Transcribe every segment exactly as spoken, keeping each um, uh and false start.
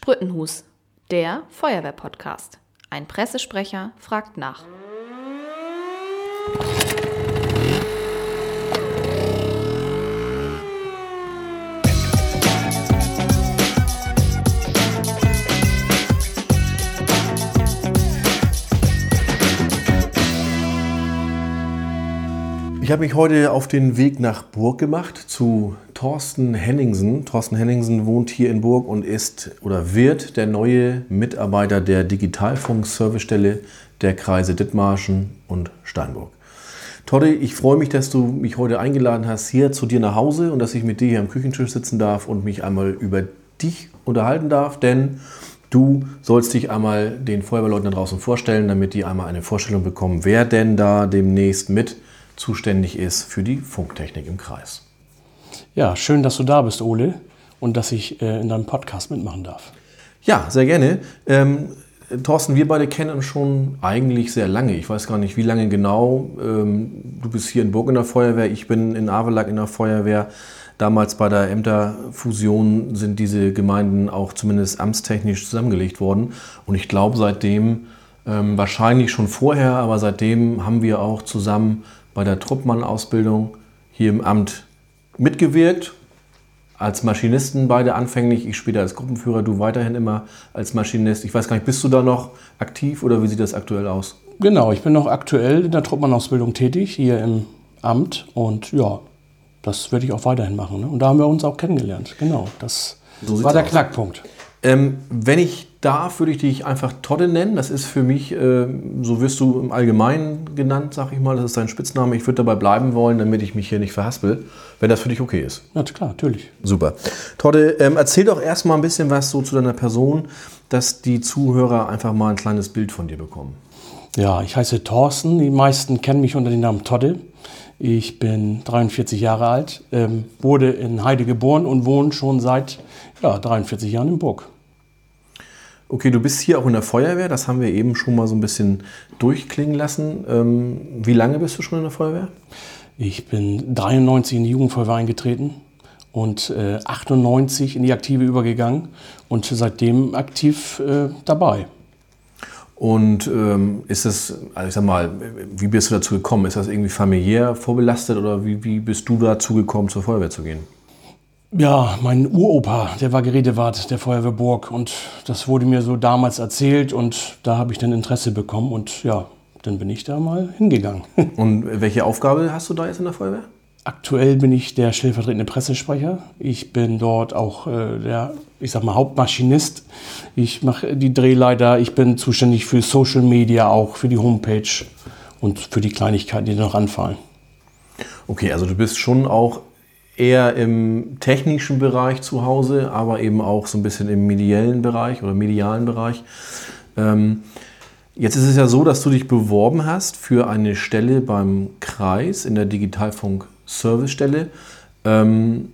Sprüttenhus, der Feuerwehr-Podcast. Ein Pressesprecher fragt nach. Ich habe mich heute auf den Weg nach Burg gemacht zu Thorsten Henningsen. Thorsten Henningsen wohnt hier in Burg und ist oder wird der neue Mitarbeiter der Digitalfunk-Servicestelle der Kreise Dithmarschen und Steinburg. Toddy, ich freue mich, dass du mich heute eingeladen hast hier zu dir nach Hause und dass ich mit dir hier am Küchentisch sitzen darf und mich einmal über dich unterhalten darf, denn du sollst dich einmal den Feuerwehrleuten da draußen vorstellen, damit die einmal eine Vorstellung bekommen, wer denn da demnächst mit zuständig ist für die Funktechnik im Kreis. Ja, schön, dass du da bist, Ole, und dass ich äh, in deinem Podcast mitmachen darf. Ja, sehr gerne. Ähm, Thorsten, wir beide kennen uns schon eigentlich sehr lange. Ich weiß gar nicht, wie lange genau. Ähm, du bist hier in Burg in der Feuerwehr, ich bin in Avelak in der Feuerwehr. Damals bei der Ämterfusion sind diese Gemeinden auch zumindest amtstechnisch zusammengelegt worden. Und ich glaube seitdem, ähm, wahrscheinlich schon vorher, aber seitdem haben wir auch zusammen bei der Truppmann-Ausbildung hier im Amt mitgewirkt. Als Maschinisten beide anfänglich, ich später als Gruppenführer, du weiterhin immer als Maschinist. Ich weiß gar nicht, bist du da noch aktiv oder wie sieht das aktuell aus? Genau, ich bin noch aktuell in der Truppmann-Ausbildung tätig, hier im Amt. Und ja, das werde ich auch weiterhin machen. Ne? Und da haben wir uns auch kennengelernt. Genau, das So war der aus. Knackpunkt. Ähm, wenn ich darf, würde ich dich einfach Todde nennen. Das ist für mich, äh, so wirst du im Allgemeinen genannt, sag ich mal. Das ist dein Spitzname. Ich würde dabei bleiben wollen, damit ich mich hier nicht verhaspel, wenn das für dich okay ist. Ja, klar, natürlich. Super. Todde, ähm, erzähl doch erstmal ein bisschen was so zu deiner Person, dass die Zuhörer einfach mal ein kleines Bild von dir bekommen. Ja, ich heiße Thorsten. Die meisten kennen mich unter dem Namen Todde. Ich bin dreiundvierzig Jahre alt, ähm, wurde in Heide geboren und wohne schon seit ja, dreiundvierzig Jahren in Burg. Okay, du bist hier auch in der Feuerwehr, das haben wir eben schon mal so ein bisschen durchklingen lassen. Ähm, wie lange bist du schon in der Feuerwehr? Ich bin dreiundneunzig in die Jugendfeuerwehr eingetreten und äh, achtundneunzig in die Aktive übergegangen und seitdem aktiv äh, dabei. Und ähm, ist das, also ich sag mal, wie bist du dazu gekommen? Ist das irgendwie familiär vorbelastet oder wie, wie bist du dazu gekommen, zur Feuerwehr zu gehen? Ja, mein Uropa, der war Gerätewart der Feuerwehr Burg und das wurde mir so damals erzählt und da habe ich dann Interesse bekommen und ja, dann bin ich da mal hingegangen. Und welche Aufgabe hast du da jetzt in der Feuerwehr? Aktuell bin ich der stellvertretende Pressesprecher. Ich bin dort auch äh, der, ich sag mal, Hauptmaschinist. Ich mache die Drehleiter, ich bin zuständig für Social Media, auch für die Homepage und für die Kleinigkeiten, die noch anfallen. Okay, also du bist schon auch eher im technischen Bereich zu Hause, aber eben auch so ein bisschen im mediellen Bereich oder medialen Bereich. Ähm, jetzt ist es ja so, dass du dich beworben hast für eine Stelle beim Kreis in der Digitalfunk-Servicestelle. Ähm,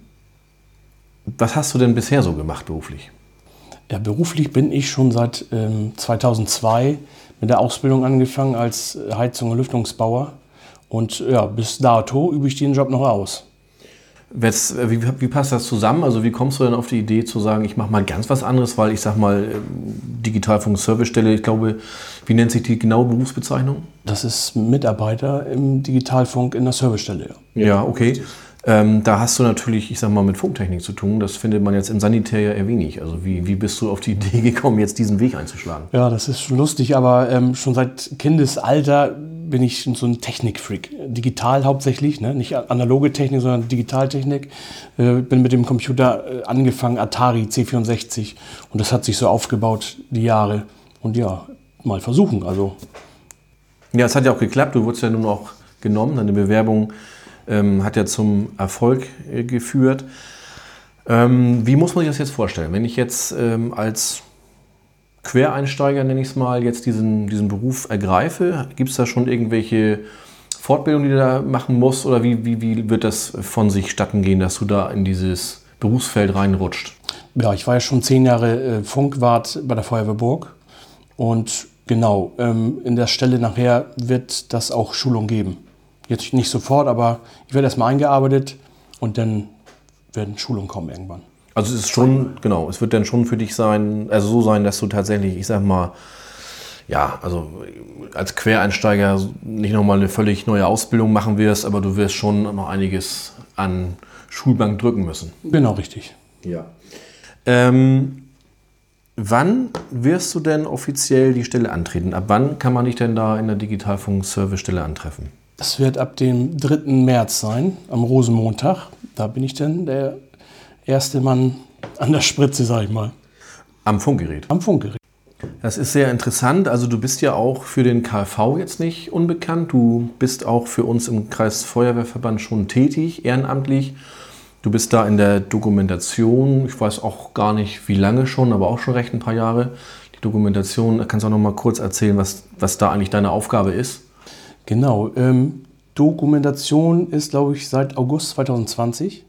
was hast du denn bisher so gemacht beruflich? Ja, beruflich bin ich schon seit ähm, zweitausendzwei mit der Ausbildung angefangen als Heizung- und Lüftungsbauer. Und ja, bis dato übe ich den Job noch aus. Wie, wie passt das zusammen? Also wie kommst du denn auf die Idee zu sagen, ich mache mal ganz was anderes, weil ich sag mal Digitalfunk-Servicestelle, ich glaube, wie nennt sich die genaue Berufsbezeichnung? Das ist Mitarbeiter im Digitalfunk in der Servicestelle. Ja, ja, okay. Ähm, da hast du natürlich, ich sag mal, mit Funktechnik zu tun. Das findet man jetzt im Sanitär ja eher wenig. Also wie, wie bist du auf die Idee gekommen, jetzt diesen Weg einzuschlagen? Ja, das ist schon lustig, aber ähm, schon seit Kindesalter bin ich so ein Technikfreak. Digital hauptsächlich, ne? Nicht analoge Technik, sondern Digitaltechnik. Äh, bin mit dem Computer äh, angefangen, Atari C vierundsechzig. Und das hat sich so aufgebaut, die Jahre. Und ja, mal versuchen. Also. Ja, es hat ja auch geklappt. Du wurdest ja nun auch genommen. Deine Bewerbung ähm, hat ja zum Erfolg äh, geführt. Ähm, wie muss man sich das jetzt vorstellen? Wenn ich jetzt ähm, als Quereinsteiger, nenne ich es mal, jetzt diesen, diesen Beruf ergreife, gibt es da schon irgendwelche Fortbildungen, die du da machen musst? Oder wie, wie, wie wird das von sich statten gehen, dass du da in dieses Berufsfeld reinrutscht? Ja, ich war ja schon zehn Jahre äh, Funkwart bei der Feuerwehr Burg. Und genau, ähm, in der Stelle nachher wird das auch Schulung geben. Jetzt nicht sofort, aber ich werde erstmal eingearbeitet und dann werden Schulungen kommen irgendwann. Also es ist schon, genau, es wird dann schon für dich sein, also so sein, dass du tatsächlich, ich sag mal, ja, also als Quereinsteiger nicht nochmal eine völlig neue Ausbildung machen wirst, aber du wirst schon noch einiges an Schulbank drücken müssen. Genau, richtig. Ja. Ähm, wann wirst du denn offiziell die Stelle antreten? Ab wann kann man dich denn da in der Digitalfunk-Service-Stelle antreffen? Das wird ab dem dritten März sein, am Rosenmontag. Da bin ich dann der erste Mann an der Spritze, sag ich mal. Am Funkgerät? Am Funkgerät. Das ist sehr interessant. Also du bist ja auch für den K V jetzt nicht unbekannt. Du bist auch für uns im Kreisfeuerwehrverband schon tätig, ehrenamtlich. Du bist da in der Dokumentation. Ich weiß auch gar nicht, wie lange schon, aber auch schon recht ein paar Jahre. Die Dokumentation, kannst du auch noch mal kurz erzählen, was, was da eigentlich deine Aufgabe ist? Genau. Ähm, Dokumentation ist, glaube ich, seit August zweitausendzwanzig.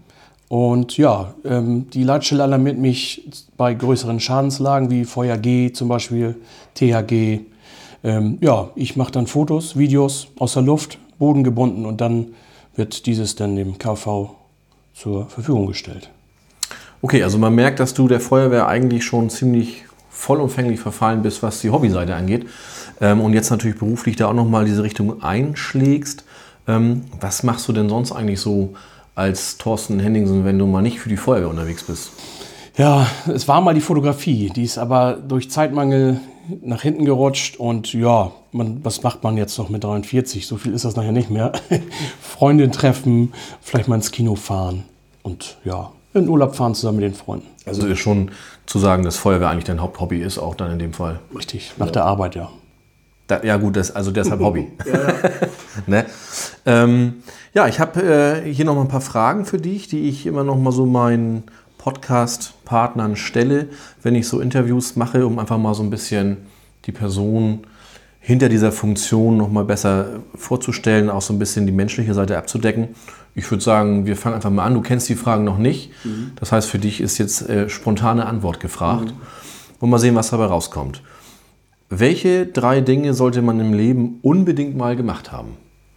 Und ja, ähm, die Leitstelle alarmiert mich bei größeren Schadenslagen wie V G zum Beispiel, T H G. Ähm, ja, ich mache dann Fotos, Videos aus der Luft, bodengebunden und dann wird dieses dann dem K V zur Verfügung gestellt. Okay, also man merkt, dass du der Feuerwehr eigentlich schon ziemlich vollumfänglich verfallen bist, was die Hobbyseite angeht. Ähm, und jetzt natürlich beruflich da auch nochmal diese Richtung einschlägst. Ähm, was machst du denn sonst eigentlich so als Thorsten Henningsen, wenn du mal nicht für die Feuerwehr unterwegs bist? Ja, es war mal die Fotografie, die ist aber durch Zeitmangel nach hinten gerutscht und ja, man, was macht man jetzt noch mit dreiundvierzig? So viel ist das nachher nicht mehr. Freundin treffen, vielleicht mal ins Kino fahren und ja, in den Urlaub fahren zusammen mit den Freunden. Also ist schon zu sagen, dass Feuerwehr eigentlich dein Haupthobby ist, auch dann in dem Fall. Richtig, nach ja. der Arbeit, ja. Da, ja gut, das, also deshalb Hobby. Ja, ne? ähm, ja, ich habe äh, hier noch mal ein paar Fragen für dich, die ich immer noch mal so meinen Podcast-Partnern stelle, wenn ich so Interviews mache, um einfach mal so ein bisschen die Person hinter dieser Funktion noch mal besser vorzustellen, auch so ein bisschen die menschliche Seite abzudecken. Ich würde sagen, wir fangen einfach mal an. Du kennst die Fragen noch nicht. Mhm. Das heißt, für dich ist jetzt äh, spontane Antwort gefragt. Mhm. Und mal sehen, was dabei rauskommt. Welche drei Dinge sollte man im Leben unbedingt mal gemacht haben?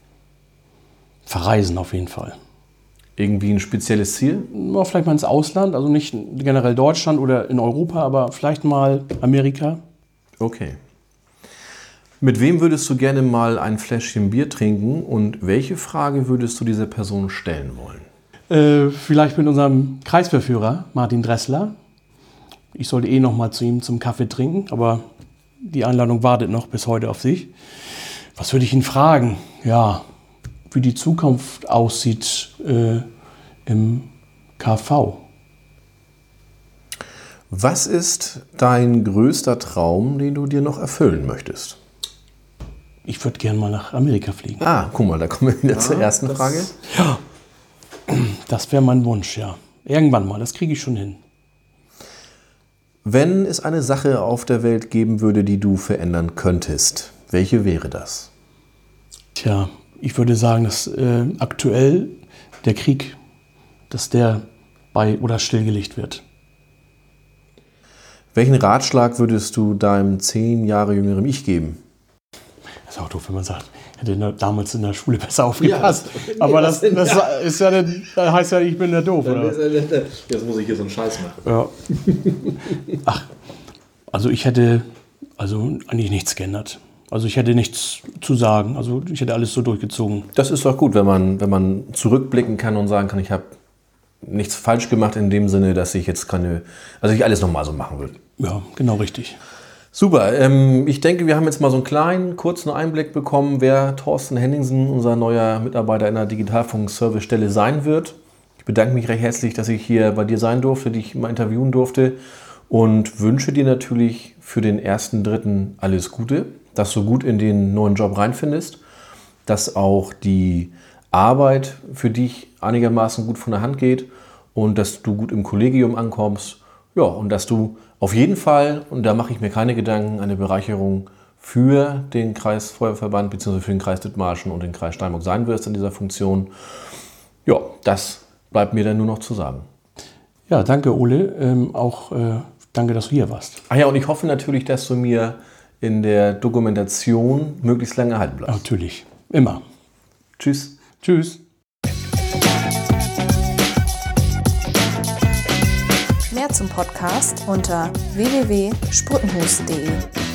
Verreisen auf jeden Fall. Irgendwie ein spezielles Ziel? Ja, vielleicht mal ins Ausland, also nicht generell Deutschland oder in Europa, aber vielleicht mal Amerika. Okay. Mit wem würdest du gerne mal ein Fläschchen Bier trinken und welche Frage würdest du dieser Person stellen wollen? Äh, vielleicht mit unserem Kreisverführer Martin Dressler. Ich sollte eh noch mal zu ihm zum Kaffee trinken, aber die Einladung wartet noch bis heute auf sich. Was würde ich ihn fragen? Ja, wie die Zukunft aussieht äh, im K V. Was ist dein größter Traum, den du dir noch erfüllen möchtest? Ich würde gerne mal nach Amerika fliegen. Ah, guck mal, da kommen wir wieder ja, zur ersten das, Frage. Ja, das wäre mein Wunsch, ja. Irgendwann mal, das kriege ich schon hin. Wenn es eine Sache auf der Welt geben würde, die du verändern könntest, welche wäre das? Tja, ich würde sagen, dass äh, aktuell der Krieg, dass der bei oder stillgelegt wird. Welchen Ratschlag würdest du deinem zehn Jahre jüngeren Ich geben? Das ist auch doof, wenn man sagt, hätte damals in der Schule besser aufgepasst. Ja, aber das, das ist ja nicht, das heißt ja, ich bin der Doof, oder? Jetzt muss ich hier so einen Scheiß machen. Ja. Ach, also ich hätte also eigentlich nichts geändert. Also ich hätte nichts zu sagen. Also ich hätte alles so durchgezogen. Das ist doch gut, wenn man, wenn man zurückblicken kann und sagen kann, ich habe nichts falsch gemacht in dem Sinne, dass ich jetzt keine, also ich alles nochmal so machen würde. Ja, genau richtig. Super. Ähm, ich denke, wir haben jetzt mal so einen kleinen, kurzen Einblick bekommen, wer Thorsten Henningsen, unser neuer Mitarbeiter in der Digitalfunk-Service-Stelle sein wird. Ich bedanke mich recht herzlich, dass ich hier bei dir sein durfte, dich mal interviewen durfte und wünsche dir natürlich für den ersten Dritten alles Gute, dass du gut in den neuen Job reinfindest, dass auch die Arbeit für dich einigermaßen gut von der Hand geht und dass du gut im Kollegium ankommst. Ja, und dass du auf jeden Fall, und da mache ich mir keine Gedanken, eine Bereicherung für den Kreisfeuerwehrverband bzw. für den Kreis Dithmarschen und den Kreis Steinburg sein wirst in dieser Funktion. Ja, das bleibt mir dann nur noch zu sagen. Ja, danke Ole. Ähm, auch äh, danke, dass du hier warst. Ach ja, und ich hoffe natürlich, dass du mir in der Dokumentation möglichst lange erhalten bleibst. Natürlich, immer. Tschüss. Tschüss. zum Podcast unter w w w punkt spruttenhus punkt d e.